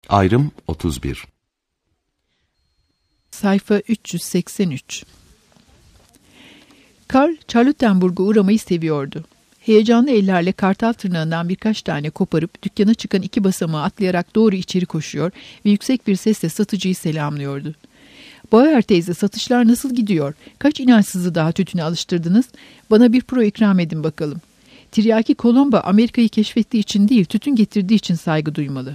Ayrım 31. Sayfa 383. Karl, Charlottenburg'a uğramayı seviyordu. Heyecanlı ellerle kartal tırnağından birkaç tane koparıp dükkana çıkan 2 basamağı atlayarak doğru içeri koşuyor ve yüksek bir sesle satıcıyı selamlıyordu. "Bauer teyze, satışlar nasıl gidiyor? Kaç inançsızı daha tütüne alıştırdınız? Bana bir pro ikram edin bakalım. Tiryaki Kolomba Amerika'yı keşfettiği için değil, tütün getirdiği için saygı duymalı."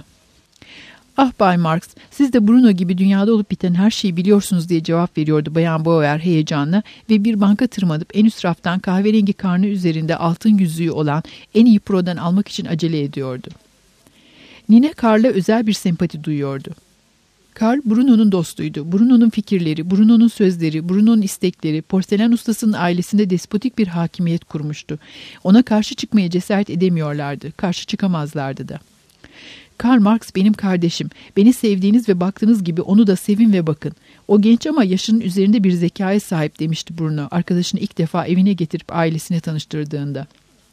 "Ah Bay Marx, siz de Bruno gibi dünyada olup biten her şeyi biliyorsunuz," diye cevap veriyordu Bayan Bauer heyecanla ve bir banka tırmanıp en üst raftan kahverengi karnı üzerinde altın yüzüğü olan en iyi prodan almak için acele ediyordu. Nine Karl'a özel bir sempati duyuyordu. Karl, Bruno'nun dostuydu. Bruno'nun fikirleri, Bruno'nun sözleri, Bruno'nun istekleri, porselen ustasının ailesinde despotik bir hakimiyet kurmuştu. Ona karşı çıkmaya cesaret edemiyorlardı, karşı çıkamazlardı da. "Karl Marx benim kardeşim. Beni sevdiğiniz ve baktığınız gibi onu da sevin ve bakın. O genç ama yaşının üzerinde bir zekaya sahip," demişti Bruno, arkadaşını ilk defa evine getirip ailesine tanıştırdığında.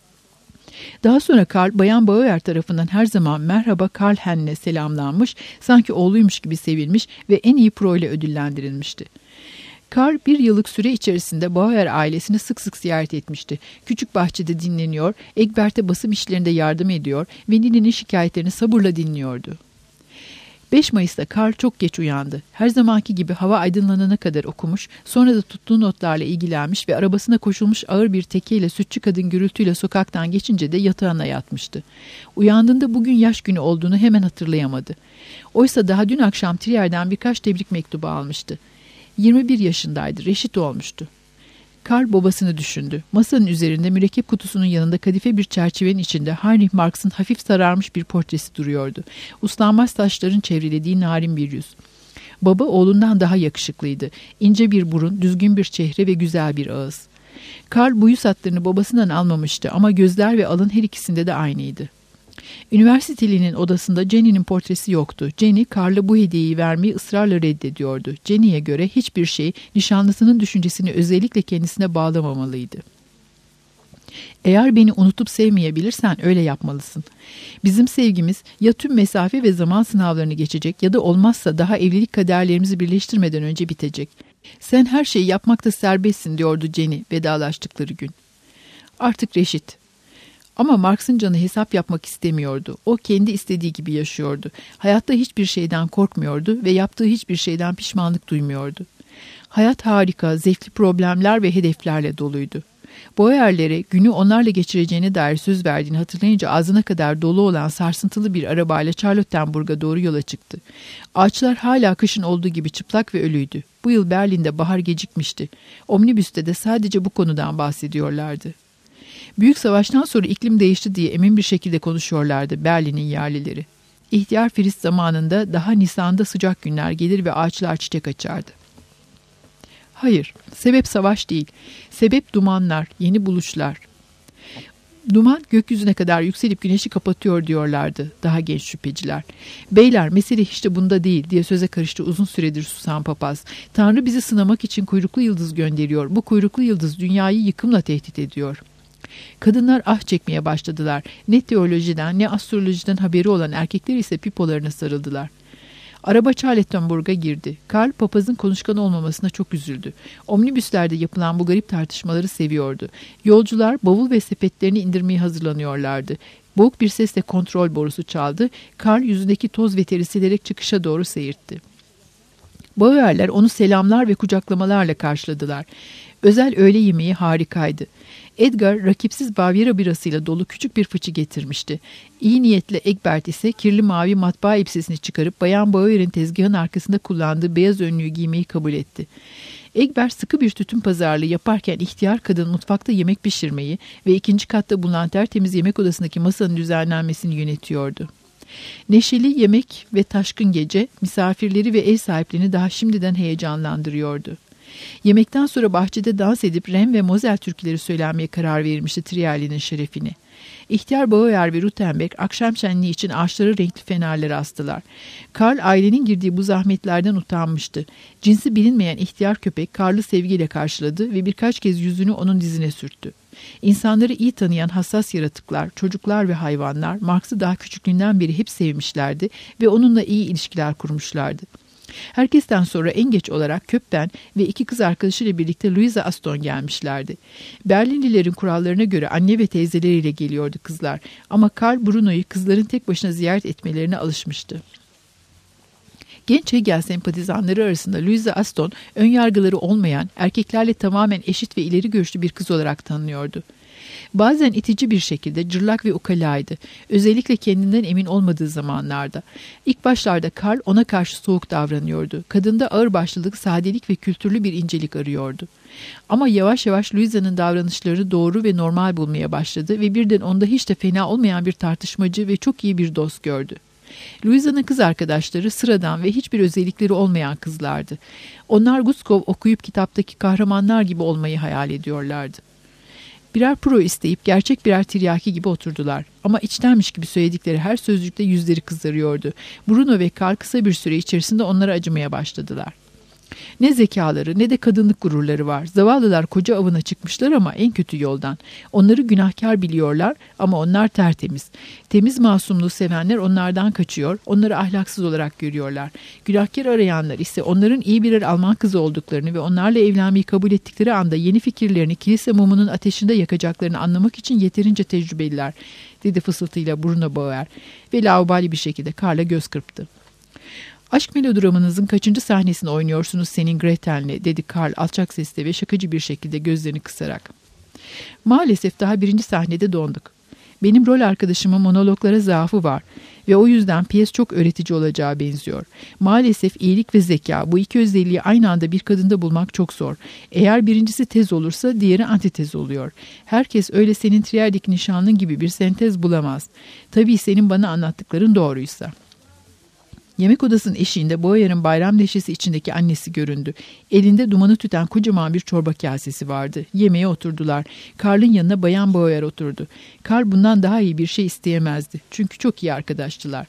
Daha sonra Karl, Bayan Bauer tarafından her zaman "Merhaba Karl Henn'le" selamlanmış, sanki oğluymuş gibi sevilmiş ve en iyi pro ile ödüllendirilmişti. Karl 1 yıllık süre içerisinde Bauer ailesini sık sık ziyaret etmişti. Küçük bahçede dinleniyor, Egbert'e basım işlerinde yardım ediyor ve Nine'nin şikayetlerini sabırla dinliyordu. 5 Mayıs'ta Karl çok geç uyandı. Her zamanki gibi hava aydınlanana kadar okumuş, sonra da tuttuğu notlarla ilgilenmiş ve arabasına koşulmuş ağır bir tekeyle sütçü kadın gürültüyle sokaktan geçince de yatağına yatmıştı. Uyandığında bugün yaş günü olduğunu hemen hatırlayamadı. Oysa daha dün akşam Trier'den birkaç tebrik mektubu almıştı. 21 yaşındaydı, reşit olmuştu. Karl babasını düşündü. Masanın üzerinde mürekkep kutusunun yanında kadife bir çerçevenin içinde Heinrich Marx'ın hafif sararmış bir portresi duruyordu. Uslanmaz taşların çevrelediği narin bir yüz. Baba oğlundan daha yakışıklıydı. İnce bir burun, düzgün bir çehre ve güzel bir ağız. Karl bu yüz hatlarını babasından almamıştı ama gözler ve alın her ikisinde de aynıydı. Üniversitelinin odasında Jenny'nin portresi yoktu. Jenny, Karl'a bu hediyeyi vermeyi ısrarla reddediyordu. Jenny'ye göre hiçbir şey nişanlısının düşüncesini özellikle kendisine bağlamamalıydı. "Eğer beni unutup sevmeyebilirsen öyle yapmalısın. Bizim sevgimiz ya tüm mesafe ve zaman sınavlarını geçecek ya da olmazsa daha evlilik kaderlerimizi birleştirmeden önce bitecek. Sen her şeyi yapmakta serbestsin," diyordu Jenny vedalaştıkları gün. Artık reşit. Ama Marx'ın canı hesap yapmak istemiyordu. O kendi istediği gibi yaşıyordu. Hayatta hiçbir şeyden korkmuyordu ve yaptığı hiçbir şeyden pişmanlık duymuyordu. Hayat harika, zevkli problemler ve hedeflerle doluydu. Bauer'lere günü onlarla geçireceğine dair söz verdiğini hatırlayınca ağzına kadar dolu olan sarsıntılı bir arabayla Charlottenburg'a doğru yola çıktı. Ağaçlar hala kışın olduğu gibi çıplak ve ölüydü. Bu yıl Berlin'de bahar gecikmişti. Omnibüste de sadece bu konudan bahsediyorlardı. Büyük savaştan sonra iklim değişti diye emin bir şekilde konuşuyorlardı Berlin'in yerlileri. İhtiyar Firist zamanında daha Nisan'da sıcak günler gelir ve ağaçlar çiçek açardı. Hayır, sebep savaş değil. Sebep dumanlar, yeni buluşlar. Duman gökyüzüne kadar yükselip güneşi kapatıyor diyorlardı daha genç şüpheciler. "Beyler, mesele hiç de bunda değil," diye söze karıştı uzun süredir susan papaz. "Tanrı bizi sınamak için kuyruklu yıldız gönderiyor. Bu kuyruklu yıldız dünyayı yıkımla tehdit ediyor." Kadınlar ah çekmeye başladılar. Ne teolojiden ne astrolojiden haberi olan erkekler ise pipolarına sarıldılar. Araba Charlottenburg'a girdi. Karl papazın konuşkan olmamasına çok üzüldü. Omnibüslerde yapılan bu garip tartışmaları seviyordu. Yolcular bavul ve sepetlerini indirmeye hazırlanıyorlardı. Boğuk bir sesle kontrol borusu çaldı. Karl yüzündeki toz ve teri silerek çıkışa doğru seyirtti. Bauer'ler onu selamlar ve kucaklamalarla karşıladılar. Özel öğle yemeği harikaydı. Edgar rakipsiz Bavyera birasıyla dolu küçük bir fıçı getirmişti. İyi niyetli Egbert ise kirli mavi matbaa elbisesini çıkarıp Bayan Bauer'in tezgahın arkasında kullandığı beyaz önlüğü giymeyi kabul etti. Egbert sıkı bir tütün pazarlığı yaparken ihtiyar kadın mutfakta yemek pişirmeyi ve 2. katta bulunan tertemiz yemek odasındaki masanın düzenlenmesini yönetiyordu. Neşeli yemek ve taşkın gece misafirleri ve ev sahiplerini daha şimdiden heyecanlandırıyordu. Yemekten sonra bahçede dans edip Ren ve Mosel türküleri söylenmeye karar verilmişti Trier'linin şerefine. İhtiyar Bauer ve Rutenbeck akşam şenliği için ağaçlara renkli fenerleri astılar. Karl ailenin girdiği bu zahmetlerden utanmıştı. Cinsi bilinmeyen ihtiyar köpek Karl'ı sevgiyle karşıladı ve birkaç kez yüzünü onun dizine sürttü. İnsanları iyi tanıyan hassas yaratıklar, çocuklar ve hayvanlar Marx'ı daha küçüklüğünden beri hep sevmişlerdi ve onunla iyi ilişkiler kurmuşlardı. Herkesten sonra en geç olarak Köppen ve iki kız arkadaşıyla birlikte Louisa Aston gelmişlerdi. Berlinlilerin kurallarına göre anne ve teyzeleriyle geliyordu kızlar ama Karl Bruno'yu kızların tek başına ziyaret etmelerine alışmıştı. Genç Hegel sempatizanları arasında Louisa Aston, önyargıları olmayan, erkeklerle tamamen eşit ve ileri görüşlü bir kız olarak tanınıyordu. Bazen itici bir şekilde cırlak ve ukalaydı. Özellikle kendinden emin olmadığı zamanlarda. İlk başlarda Karl ona karşı soğuk davranıyordu. Kadında ağırbaşlılık, sadelik ve kültürlü bir incelik arıyordu. Ama yavaş yavaş Louisa'nın davranışlarını doğru ve normal bulmaya başladı ve birden onda hiç de fena olmayan bir tartışmacı ve çok iyi bir dost gördü. Louisa'nın kız arkadaşları sıradan ve hiçbir özellikleri olmayan kızlardı. Onlar Guskov okuyup kitaptaki kahramanlar gibi olmayı hayal ediyorlardı. Birer pro isteyip gerçek birer tiryaki gibi oturdular. Ama içtenmiş gibi söyledikleri her sözcükte yüzleri kızarıyordu. Bruno ve Karl kısa bir süre içerisinde onlara acımaya başladılar. Ne zekaları ne de kadınlık gururları var. Zavallılar koca avına çıkmışlar ama en kötü yoldan. Onları günahkar biliyorlar ama onlar tertemiz. Temiz masumluğu sevenler onlardan kaçıyor, onları ahlaksız olarak görüyorlar. Günahkar arayanlar ise onların iyi birer Alman kızı olduklarını ve onlarla evlenmeyi kabul ettikleri anda yeni fikirlerini kilise mumunun ateşinde yakacaklarını anlamak için yeterince tecrübeliler, dedi fısıltıyla Bruno Bauer ve laubali bir şekilde Karl'a göz kırptı. Aşk melodramınızın kaçıncı sahnesini oynuyorsunuz senin Gretel'le, dedi Karl alçak sesle ve şakacı bir şekilde gözlerini kısarak. Maalesef daha birinci sahnede donduk. Benim rol arkadaşımın monologlara zaafı var ve o yüzden piyes çok öğretici olacağı benziyor. Maalesef iyilik ve zeka, bu iki özelliği aynı anda bir kadında bulmak çok zor. Eğer birincisi tez olursa diğeri antitez oluyor. Herkes öyle senin Trier'deki nişanlın gibi bir sentez bulamaz. Tabii senin bana anlattıkların doğruysa. Yemek odasının eşiğinde Bauer'in bayram neşesi içindeki annesi göründü. Elinde dumanı tüten kocaman bir çorba kasesi vardı. Yemeğe oturdular. Karl'ın yanına Bayan Bauer oturdu. Karl bundan daha iyi bir şey isteyemezdi. Çünkü çok iyi arkadaştılar.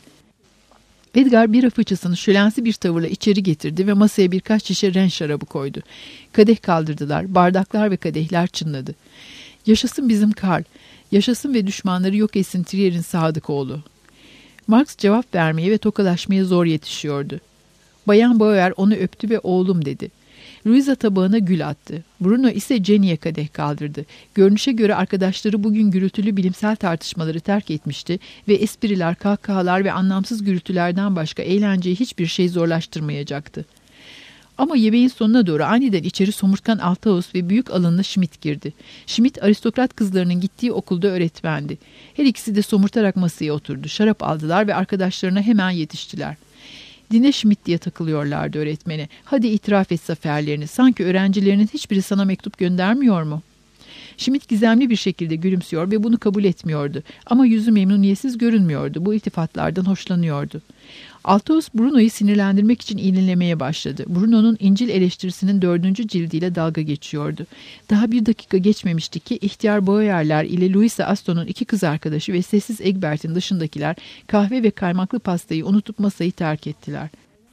Edgar bira fıçısını şölensi bir tavırla içeri getirdi ve masaya birkaç şişe Ren şarabı koydu. Kadeh kaldırdılar. Bardaklar ve kadehler çınladı. Yaşasın bizim Karl. Yaşasın ve düşmanları yok etsin Trier'in sadık oğlu. Marx cevap vermeye ve tokalaşmaya zor yetişiyordu. Bayan Bauer onu öptü ve oğlum dedi. Louisa tabağına gül attı. Bruno ise Jenny'e kadeh kaldırdı. Görünüşe göre arkadaşları bugün gürültülü bilimsel tartışmaları terk etmişti ve espriler, kahkahalar ve anlamsız gürültülerden başka eğlenceyi hiçbir şey zorlaştırmayacaktı. Ama yemeğin sonuna doğru aniden içeri somurtkan Althaus ve büyük alınlı Schmidt girdi. Schmidt aristokrat kızlarının gittiği okulda öğretmendi. Her ikisi de somurtarak masaya oturdu. Şarap aldılar ve arkadaşlarına hemen yetiştiler. Dinle Schmidt diye takılıyorlardı öğretmene. Hadi itiraf et zaferlerini. Sanki öğrencilerinin hiçbiri sana mektup göndermiyor mu? Schmidt gizemli bir şekilde gülümsüyor ve bunu kabul etmiyordu. Ama yüzü memnuniyetsiz görünmüyordu. Bu iltifatlardan hoşlanıyordu. Althaus Bruno'yu sinirlendirmek için iğnelemeye başladı. Bruno'nun İncil eleştirisinin 4. cildiyle dalga geçiyordu. Daha bir dakika geçmemişti ki ihtiyar Bauer'ler ile Louisa Aston'un iki kız arkadaşı ve sessiz Egbert'in dışındakiler kahve ve kaymaklı pastayı unutup masayı terk ettiler.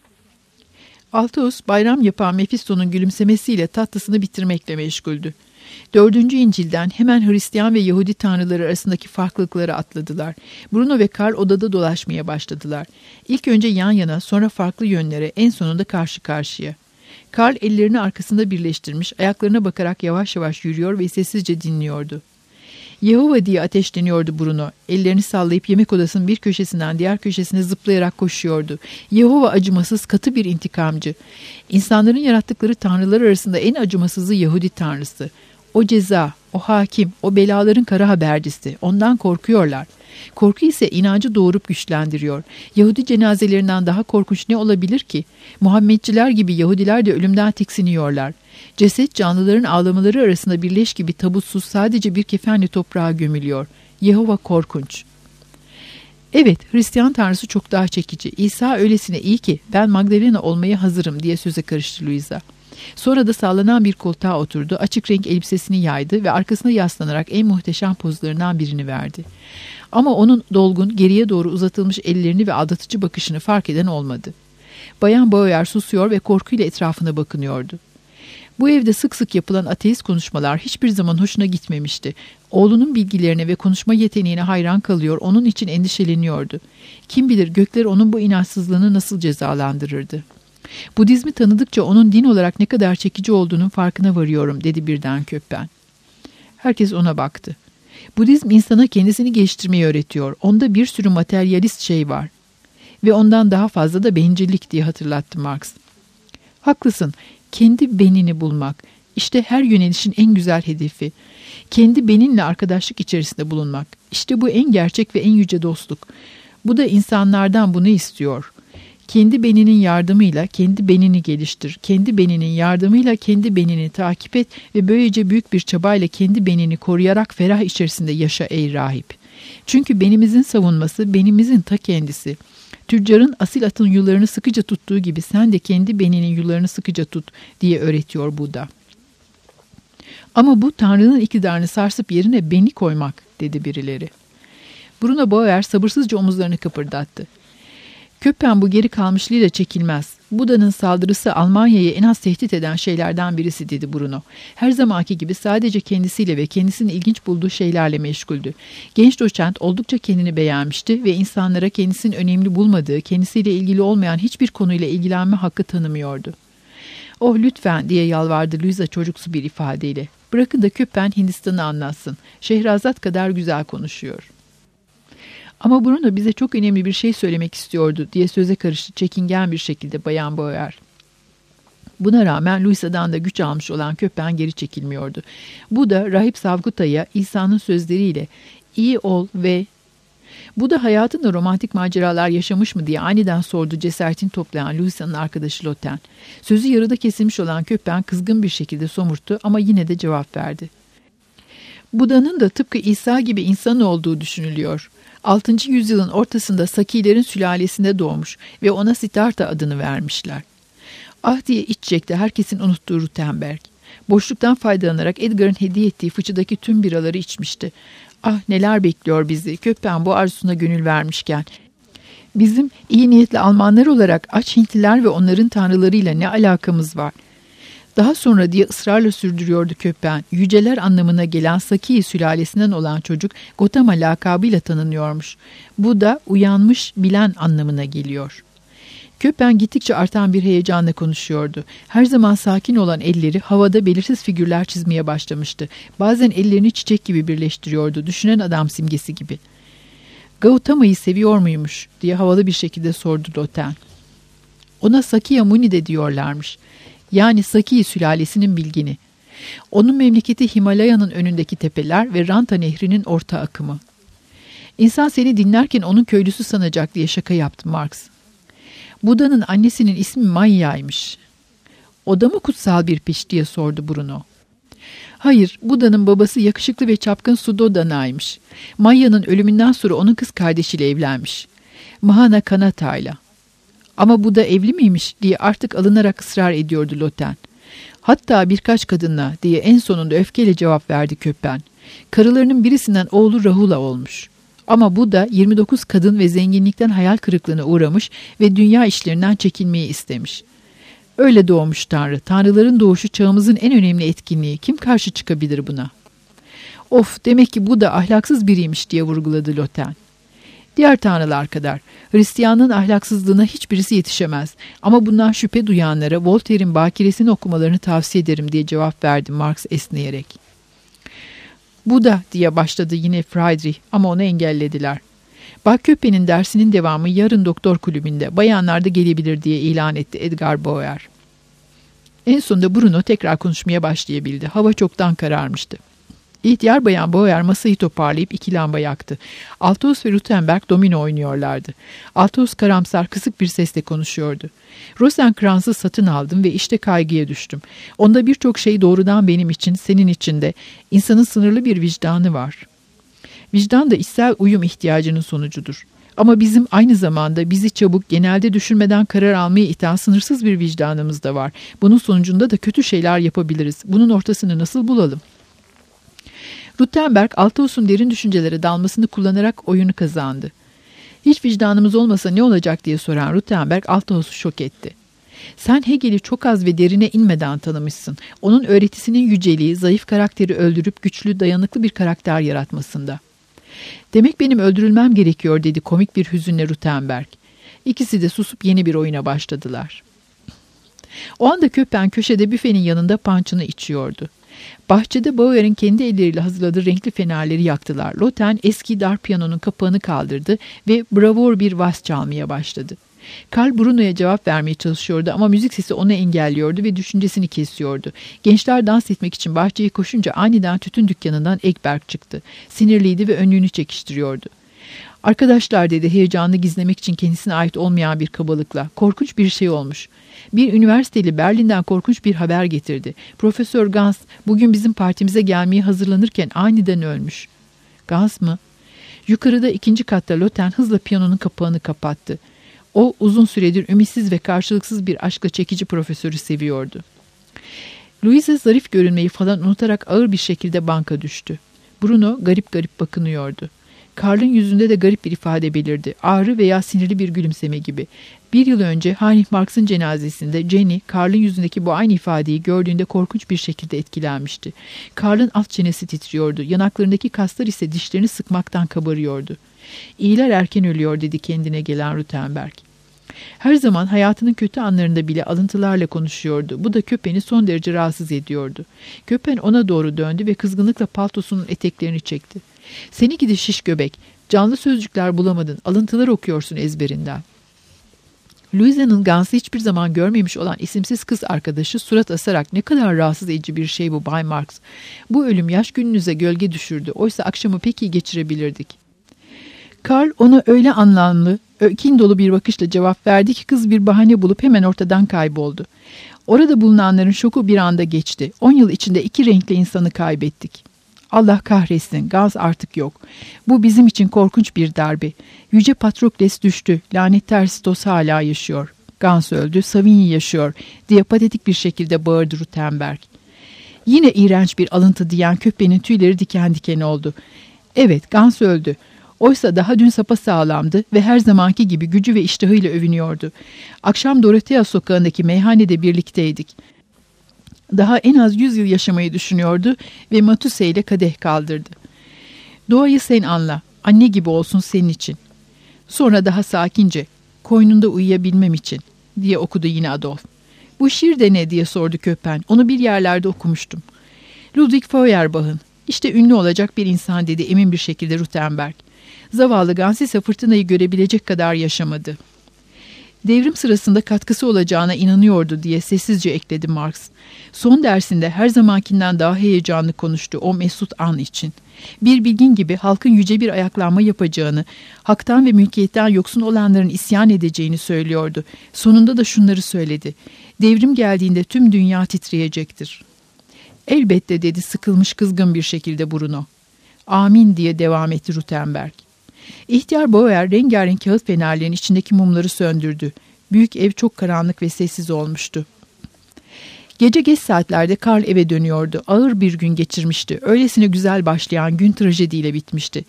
Althaus bayram yapan Mephisto'nun gülümsemesiyle tatlısını bitirmekle meşguldü. 4. İncil'den hemen Hristiyan ve Yahudi tanrıları arasındaki farklılıkları atladılar. Bruno ve Karl odada dolaşmaya başladılar. İlk önce yan yana, sonra farklı yönlere, en sonunda karşı karşıya. Karl ellerini arkasında birleştirmiş, ayaklarına bakarak yavaş yavaş yürüyor ve sessizce dinliyordu. Yehova diye ateşleniyordu Bruno. Ellerini sallayıp yemek odasının bir köşesinden diğer köşesine zıplayarak koşuyordu. Yehova acımasız, katı bir intikamcı. İnsanların yarattıkları tanrılar arasında en acımasızı Yahudi tanrısı. O ceza, o hakim, o belaların kara habercisi. Ondan korkuyorlar. Korku ise inancı doğurup güçlendiriyor. Yahudi cenazelerinden daha korkunç ne olabilir ki? Muhammedciler gibi Yahudiler de ölümden tiksiniyorlar. Ceset canlıların ağlamaları arasında bir leş gibi tabutsuz sadece bir kefenle toprağa gömülüyor. Yehova korkunç. Evet, Hristiyan tanrısı çok daha çekici. İsa öylesine iyi ki ben Magdalena olmaya hazırım diye söze karıştı Louisa. Sonra da sallanan bir koltuğa oturdu, açık renk elbisesini yaydı ve arkasına yaslanarak en muhteşem pozlarından birini verdi. Ama onun dolgun, geriye doğru uzatılmış ellerini ve aldatıcı bakışını fark eden olmadı. Bayan Bauer susuyor ve korkuyla etrafına bakınıyordu. Bu evde sık sık yapılan ateist konuşmalar hiçbir zaman hoşuna gitmemişti. Oğlunun bilgilerine ve konuşma yeteneğine hayran kalıyor, onun için endişeleniyordu. Kim bilir gökler onun bu inançsızlığını nasıl cezalandırırdı. Budizmi tanıdıkça onun din olarak ne kadar çekici olduğunun farkına varıyorum, dedi birden Köppen. Herkes ona baktı. Budizm insana kendisini geliştirmeyi öğretiyor. Onda bir sürü materyalist şey var. Ve ondan daha fazla da bencillik, diye hatırlattı Marx. Haklısın. Kendi benini bulmak. İşte her yönelişin en güzel hedefi. Kendi beninle arkadaşlık içerisinde bulunmak. İşte bu en gerçek ve en yüce dostluk. Bu da insanlardan bunu istiyor. Kendi beninin yardımıyla kendi benini geliştir. Kendi beninin yardımıyla kendi benini takip et ve böylece büyük bir çabayla kendi benini koruyarak ferah içerisinde yaşa ey rahip. Çünkü benimizin savunması benimizin ta kendisi. Tüccarın asil atın yularını sıkıca tuttuğu gibi sen de kendi beninin yularını sıkıca tut, diye öğretiyor Buda. Ama bu Tanrı'nın iktidarını sarsıp yerine beni koymak, dedi birileri. Bruno Bauer sabırsızca omuzlarını kıpırdattı. Köppen bu geri kalmışlığıyla çekilmez. Buda'nın saldırısı Almanya'yı en az tehdit eden şeylerden birisi, dedi Bruno. Her zamanki gibi sadece kendisiyle ve kendisini ilginç bulduğu şeylerle meşguldü. Genç doçent oldukça kendini beğenmişti ve insanlara kendisinin önemli bulmadığı, kendisiyle ilgili olmayan hiçbir konuyla ilgilenme hakkı tanımıyordu. "Oh lütfen," diye yalvardı Louisa çocuksu bir ifadeyle. "Bırakın da Köppen Hindistan'ı anlatsın. Şehrazat kadar güzel konuşuyor." "Ama Bruno bize çok önemli bir şey söylemek istiyordu," diye söze karıştı çekingen bir şekilde Bayan Bauer. Buna rağmen Louisa'dan da güç almış olan Köppen geri çekilmiyordu. Bu da Rahip Savguta'ya İsa'nın sözleriyle "İyi ol ve..." Bu da hayatında romantik maceralar yaşamış mı diye aniden sordu cesaretini toplayan Louisa'nın arkadaşı Lotten. Sözü yarıda kesilmiş olan Köppen kızgın bir şekilde somurttu ama yine de cevap verdi. "Buda'nın da tıpkı İsa gibi insan olduğu düşünülüyor. 6. yüzyılın ortasında Sakilerin sülalesinde doğmuş ve ona Siddhartha adını vermişler." "Ah," diye iç çekti herkesin unuttuğu Rutenberg. Boşluktan faydalanarak Edgar'ın hediye ettiği fıçıdaki tüm biraları içmişti. "Ah, neler bekliyor bizi, Köppen bu arzusuna gönül vermişken. Bizim iyi niyetli Almanlar olarak aç Hintliler ve onların tanrılarıyla ne alakamız var?" Daha sonra diye ısrarla sürdürüyordu Köppen, yüceler anlamına gelen Saki sülalesinden olan çocuk Gotama lakabıyla tanınıyormuş. Bu da uyanmış, bilen anlamına geliyor. Köppen gittikçe artan bir heyecanla konuşuyordu. Her zaman sakin olan elleri havada belirsiz figürler çizmeye başlamıştı. Bazen ellerini çiçek gibi birleştiriyordu, düşünen adam simgesi gibi. "Gautama'yı seviyor muymuş?" diye havalı bir şekilde sordu Lotten. "Ona Sakya Muni de diyorlarmış. Yani Saki sülalesinin bilgini. Onun memleketi Himalaya'nın önündeki tepeler ve Ranta Nehri'nin orta akımı." "İnsan seni dinlerken onun köylüsü sanacak," diye şaka yaptı Marx. "Buda'nın annesinin ismi Maya'ymış." "O da mı kutsal bir piş?" diye sordu Bruno. "Hayır, Buda'nın babası yakışıklı ve çapkın Suddhodana'ymış. Maya'nın ölümünden sonra onun kız kardeşiyle evlenmiş. Mahana Kanata'yla. Ama Buda evli miymiş diye artık alınarak ısrar ediyordu Lotten. "Hatta birkaç kadınla," diye en sonunda öfkeyle cevap verdi Köppen. "Karılarının birisinden oğlu Rahula olmuş. Ama Buda 29 kadın ve zenginlikten hayal kırıklığına uğramış ve dünya işlerinden çekilmeyi istemiş. Öyle doğmuş Tanrı. Tanrıların doğuşu çağımızın en önemli etkinliği. Kim karşı çıkabilir buna?" "Of, demek ki Buda ahlaksız biriymiş," diye vurguladı Lotten. "Diğer tanrılar kadar. Hristiyanlığın ahlaksızlığına hiçbirisi yetişemez. Ama bundan şüphe duyanlara Voltaire'in Bakiresini okumalarını tavsiye ederim," diye cevap verdi Marx esneyerek. "Buda," diye başladı yine Friedrich ama onu engellediler. "Bak, Köppen'in dersinin devamı yarın doktor kulübünde. Bayanlar da gelebilir," diye ilan etti Edgar Bauer. En sonunda Bruno tekrar konuşmaya başlayabildi. Hava çoktan kararmıştı. İhtiyar Bayan Bauer masayı toparlayıp 2 lamba yaktı. Altos ve Rutenberg domino oynuyorlardı. Altos karamsar kısık bir sesle konuşuyordu. "Rosenkranz'ı satın aldım ve işte kaygıya düştüm. Onda birçok şey doğrudan benim için, senin için de. İnsanın sınırlı bir vicdanı var. Vicdan da içsel uyum ihtiyacının sonucudur. Ama bizim aynı zamanda bizi çabuk, genelde düşünmeden karar almaya iten sınırsız bir vicdanımız da var. Bunun sonucunda da kötü şeyler yapabiliriz. Bunun ortasını nasıl bulalım? Rutenberg, Althaus'un derin düşüncelere dalmasını kullanarak oyunu kazandı. Hiç vicdanımız olmasa ne olacak diye soran Rutenberg, Althaus'u şok etti. Sen Hegel'i çok az ve derine inmeden tanımışsın. Onun öğretisinin yüceliği, zayıf karakteri öldürüp güçlü, dayanıklı bir karakter yaratmasında. Demek benim öldürülmem gerekiyor dedi komik bir hüzünle Rutenberg. İkisi de susup yeni bir oyuna başladılar. O anda Köppen köşede büfenin yanında punch'ını içiyordu. Bahçede Bauer'in kendi elleriyle hazırladığı renkli fenerleri yaktılar. Lotten eski dar piyanonun kapağını kaldırdı ve bravur bir vals çalmaya başladı. Karl Bruno'ya cevap vermeye çalışıyordu ama müzik sesi onu engelliyordu ve düşüncesini kesiyordu. Gençler dans etmek için bahçeye koşunca aniden tütün dükkanından Ekberg çıktı. Sinirliydi ve önlüğünü çekiştiriyordu. Arkadaşlar dedi heyecanını gizlemek için kendisine ait olmayan bir kabalıkla. Korkunç bir şey olmuş. Bir üniversiteli Berlin'den korkunç bir haber getirdi. Profesör Gans bugün bizim partimize gelmeye hazırlanırken aniden ölmüş. Gans mı? Yukarıda 2. katta Lotten hızla piyanonun kapağını kapattı. O uzun süredir ümitsiz ve karşılıksız bir aşkla çekici profesörü seviyordu. Louise zarif görünmeyi falan unutarak ağır bir şekilde banka düştü. Bruno garip garip bakınıyordu. Karl'ın yüzünde de garip bir ifade belirdi. Ağrı veya sinirli bir gülümseme gibi. 1 yıl önce Heinrich Marx'ın cenazesinde Jenny, Karl'ın yüzündeki bu aynı ifadeyi gördüğünde korkunç bir şekilde etkilenmişti. Karl'ın alt çenesi titriyordu. Yanaklarındaki kaslar ise dişlerini sıkmaktan kabarıyordu. İyiler erken ölüyor dedi kendine gelen Rutenberg. Her zaman hayatının kötü anlarında bile alıntılarla konuşuyordu. Bu da Köppen'i son derece rahatsız ediyordu. Köppen ona doğru döndü ve kızgınlıkla paltosunun eteklerini çekti. Seni gidi şiş göbek, canlı sözcükler bulamadın, alıntılar okuyorsun ezberinden. Louisa'nın Gans'ı hiçbir zaman görmemiş olan isimsiz kız arkadaşı surat asarak ne kadar rahatsız edici bir şey bu Bay Marx. Bu ölüm yaş gününüze gölge düşürdü. Oysa akşamı pek iyi geçirebilirdik. Karl ona öyle anlamlı, kin dolu bir bakışla cevap verdi ki kız bir bahane bulup hemen ortadan kayboldu. Orada bulunanların şoku bir anda geçti. 10 yıl içinde 2 renkli insanı kaybettik. Allah kahretsin, Gans artık yok. Bu bizim için korkunç bir darbe. Yüce Patrokles düştü, lanet Aristos hala yaşıyor. Gans öldü, Savigny yaşıyor diye patetik bir şekilde bağırdı Rutenberg. Yine iğrenç bir alıntı diyen Köppen'in tüyleri diken diken oldu. Evet, Gans öldü. Oysa daha dün sapasağlamdı ve her zamanki gibi gücü ve iştahıyla övünüyordu. Akşam Dorothea sokağındaki meyhanede birlikteydik. Daha en az 100 yıl yaşamayı düşünüyordu ve Matuse ile kadeh kaldırdı. Doğayı sen anla, anne gibi olsun senin için. Sonra daha sakince, koynunda uyuyabilmem için diye okudu yine Adolf. Bu şiir de ne diye sordu Köppen. Onu bir yerlerde okumuştum. Ludwig Feuerbach'ın. İşte ünlü olacak bir insan dedi emin bir şekilde Rutenberg. Zavallı Gans ise fırtınayı görebilecek kadar yaşamadı. Devrim sırasında katkısı olacağına inanıyordu diye sessizce ekledi Marx. Son dersinde her zamankinden daha heyecanlı konuştu o mesut an için. Bir bilgin gibi halkın yüce bir ayaklanma yapacağını, haktan ve mülkiyetten yoksun olanların isyan edeceğini söylüyordu. Sonunda da şunları söyledi. Devrim geldiğinde tüm dünya titreyecektir. Elbette dedi sıkılmış kızgın bir şekilde Bruno. Amin diye devam etti Rutenberg. İhtiyar Bauer rengarenk kağıt fenerlerin içindeki mumları söndürdü. Büyük ev çok karanlık ve sessiz olmuştu. Gece geç saatlerde Karl eve dönüyordu. Ağır bir gün geçirmişti. Öylesine güzel başlayan gün trajediyle bitmişti.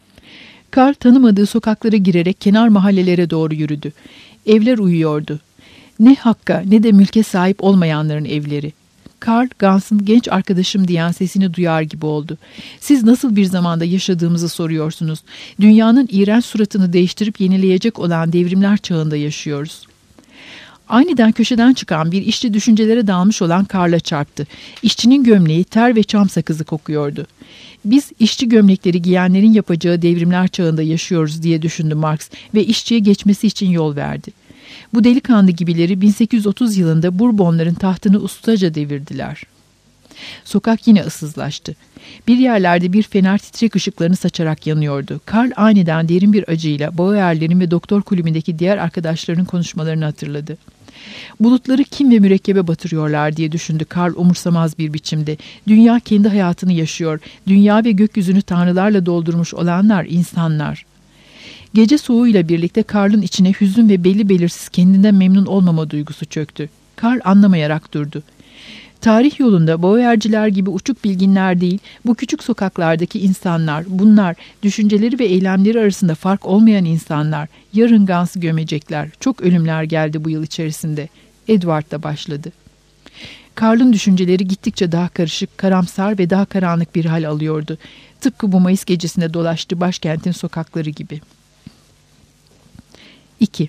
Karl tanımadığı sokaklara girerek kenar mahallelere doğru yürüdü. Evler uyuyordu. Ne hakka ne de mülke sahip olmayanların evleri. Karl, Gans'ın genç arkadaşım diyen sesini duyar gibi oldu. Siz nasıl bir zamanda yaşadığımızı soruyorsunuz. Dünyanın iğrenç suratını değiştirip yenileyecek olan devrimler çağında yaşıyoruz. Aniden köşeden çıkan bir işçi düşüncelere dalmış olan Karl'a çarptı. İşçinin gömleği ter ve çam sakızı kokuyordu. Biz işçi gömlekleri giyenlerin yapacağı devrimler çağında yaşıyoruz diye düşündü Marx ve işçiye geçmesi için yol verdi. Bu delikanlı gibileri 1830 yılında Bourbonların tahtını ustaca devirdiler. Sokak yine ıssızlaştı. Bir yerlerde bir fener titrek ışıklarını saçarak yanıyordu. Karl aniden derin bir acıyla Bauer'lerin ve doktor kulübündeki diğer arkadaşlarının konuşmalarını hatırladı. Bulutları kim ve mürekkebe batırıyorlar diye düşündü Karl umursamaz bir biçimde. Dünya kendi hayatını yaşıyor. Dünya ve gökyüzünü tanrılarla doldurmuş olanlar insanlar. Gece soğuğuyla birlikte Karl'ın içine hüzün ve belli belirsiz kendinden memnun olmama duygusu çöktü. Karl anlamayarak durdu. Tarih yolunda boğerciler gibi uçuk bilginler değil, bu küçük sokaklardaki insanlar, bunlar, düşünceleri ve eylemleri arasında fark olmayan insanlar, yarın Gans'ı gömecekler. Çok ölümler geldi bu yıl içerisinde. Edward da başladı. Karl'ın düşünceleri gittikçe daha karışık, karamsar ve daha karanlık bir hal alıyordu. Tıpkı bu Mayıs gecesinde dolaştığı başkentin sokakları gibi. 2.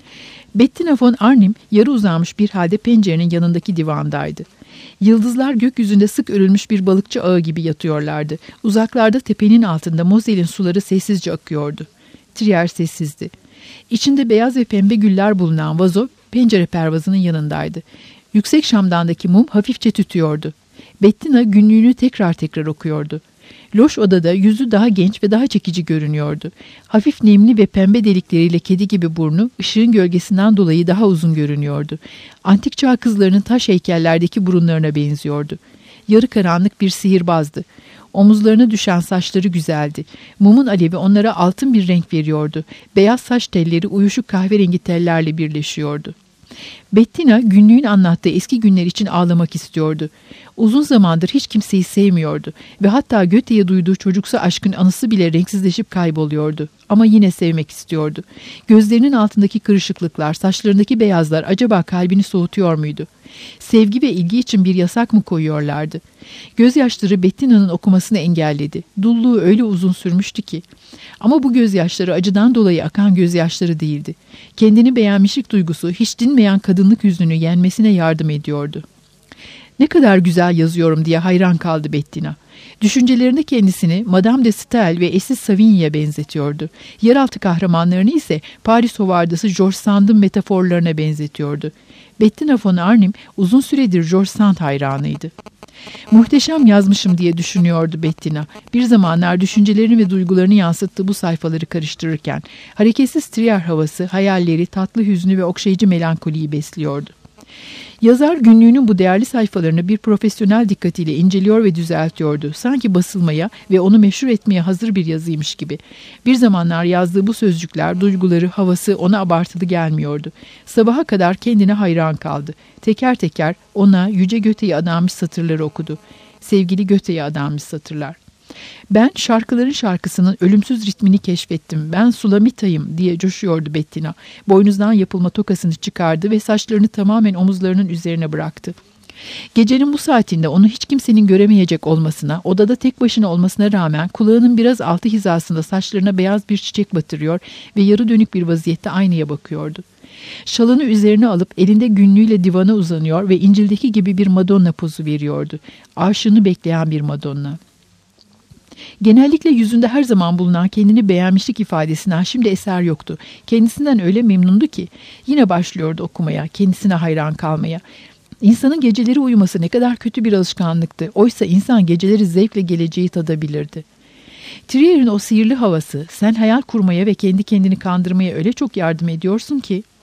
Bettina von Arnim yarı uzanmış bir halde pencerenin yanındaki divandaydı. Yıldızlar gökyüzünde sık örülmüş bir balıkçı ağı gibi yatıyorlardı. Uzaklarda tepenin altında Mosel'in suları sessizce akıyordu. Trier sessizdi. İçinde beyaz ve pembe güller bulunan vazo pencere pervazının yanındaydı. Yüksek şamdandaki mum hafifçe tütüyordu. Bettina günlüğünü tekrar tekrar okuyordu. Loş odada yüzü daha genç ve daha çekici görünüyordu. Hafif nemli ve pembe delikleriyle kedi gibi burnu ışığın gölgesinden dolayı daha uzun görünüyordu. Antik çağ kızlarının taş heykellerdeki burunlarına benziyordu. Yarı karanlık bir sihirbazdı. Omuzlarına düşen saçları güzeldi. Mumun alevi onlara altın bir renk veriyordu. Beyaz saç telleri uyuşuk kahverengi tellerle birleşiyordu. Bettina günlüğün anlattığı eski günler için ağlamak istiyordu. Uzun zamandır hiç kimseyi sevmiyordu ve hatta Goethe'ye duyduğu çocuksu aşkın anısı bile renksizleşip kayboluyordu. Ama yine sevmek istiyordu. Gözlerinin altındaki kırışıklıklar, saçlarındaki beyazlar acaba kalbini soğutuyor muydu? Sevgi ve ilgi için bir yasak mı koyuyorlardı? Gözyaşları Bettina'nın okumasını engelledi. Dulluğu öyle uzun sürmüştü ki. Ama bu gözyaşları acıdan dolayı akan gözyaşları değildi. Kendini beğenmişlik duygusu hiç dinmeyen kadınlık hüznünü yenmesine yardım ediyordu. Ne kadar güzel yazıyorum diye hayran kaldı Bettina. Düşüncelerinde kendisini Madame de Staël ve eşi Savigny'e benzetiyordu. Yeraltı kahramanlarını ise Paris Hovardası George Sand'ın metaforlarına benzetiyordu. Bettina von Arnim uzun süredir George Sand hayranıydı. Muhteşem yazmışım diye düşünüyordu Bettina. Bir zamanlar düşüncelerini ve duygularını yansıttığı bu sayfaları karıştırırken hareketsiz Trier havası, hayalleri, tatlı hüznü ve okşayıcı melankoliyi besliyordu. Yazar günlüğünün bu değerli sayfalarını bir profesyonel dikkatiyle inceliyor ve düzeltiyordu. Sanki basılmaya ve onu meşhur etmeye hazır bir yazıymış gibi. Bir zamanlar yazdığı bu sözcükler, duyguları, havası ona abartılı gelmiyordu. Sabaha kadar kendine hayran kaldı. Teker teker ona Yüce Goethe'ye adanmış satırları okudu. Sevgili Goethe'ye adanmış satırlar. Ben şarkıların şarkısının ölümsüz ritmini keşfettim. Ben Sulamita'yım diye coşuyordu Bettina. Boynuzdan yapılma tokasını çıkardı ve saçlarını tamamen omuzlarının üzerine bıraktı. Gecenin bu saatinde onu hiç kimsenin göremeyecek olmasına, odada tek başına olmasına rağmen kulağının biraz altı hizasında saçlarına beyaz bir çiçek batırıyor ve yarı dönük bir vaziyette aynaya bakıyordu. Şalını üzerine alıp elinde günlüğüyle divana uzanıyor ve İncil'deki gibi bir Madonna pozu veriyordu. Aşığını bekleyen bir Madonna. Genellikle yüzünde her zaman bulunan kendini beğenmişlik ifadesinden şimdi eser yoktu. Kendisinden öyle memnundu ki yine başlıyordu okumaya, kendisine hayran kalmaya. İnsanın geceleri uyuması ne kadar kötü bir alışkanlıktı. Oysa insan geceleri zevkle geleceği tadabilirdi. Trier'in o sihirli havası, sen hayal kurmaya ve kendi kendini kandırmaya öyle çok yardım ediyorsun ki